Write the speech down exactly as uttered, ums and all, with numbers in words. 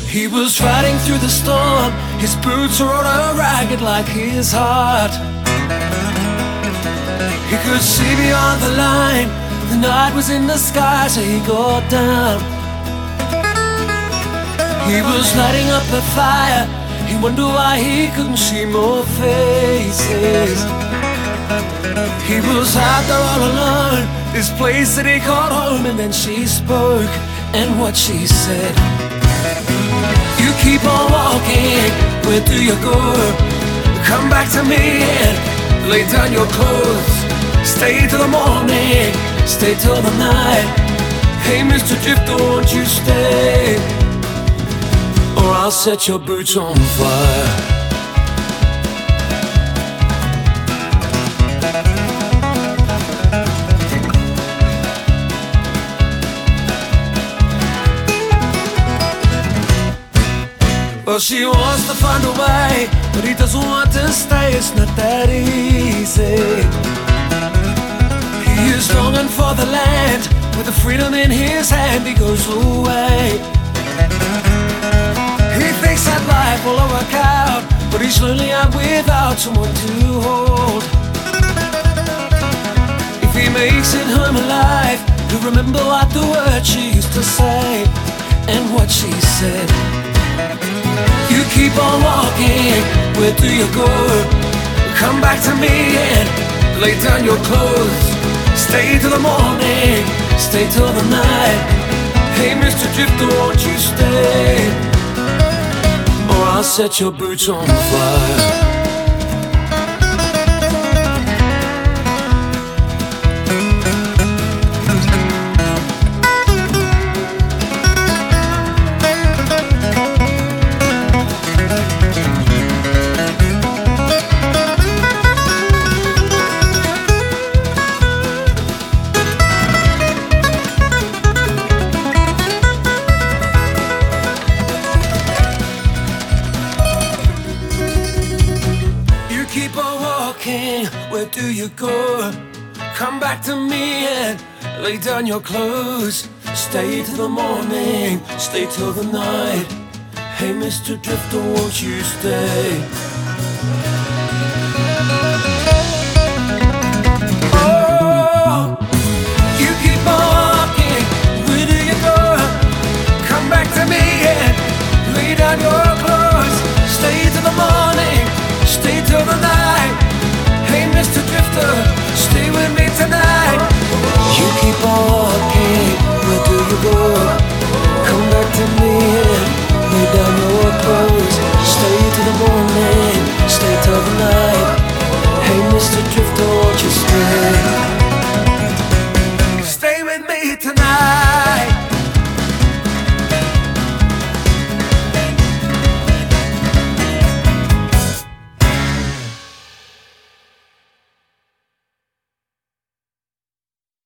He was riding through the storm, his boots were all ragged like his heart. He could see beyond the line, the night was in the sky, so he got down. He was lighting up a fire, he wondered why he couldn't see more faces. He was out there all alone, this place that he called home. And then she spoke, and what she said: you keep on walking, where do you go? Come back to me and lay down your clothes. Stay till the morning, stay till the night. Hey Mister Drifter, won't you stay? Or I'll set your boots on fire. Well, she wants to find a way, but he doesn't want to stay. It's not that easy. He is longing for the land, with the freedom in his hand. He goes away. He thinks that life will all work out, but he's lonely out without someone to hold. If he makes it home alive, he'll remember what the words she used to say, and what she said: you keep on walking, where do you go? Come back to me and lay down your clothes. Stay till the morning, stay till the night. Hey Mister Drifter, won't you stay? Or I'll set your boots on fire. Keep on walking, where do you go? Come back to me and lay down your clothes. Stay till the morning, stay till the night. Hey Mister Drifter, won't you stay?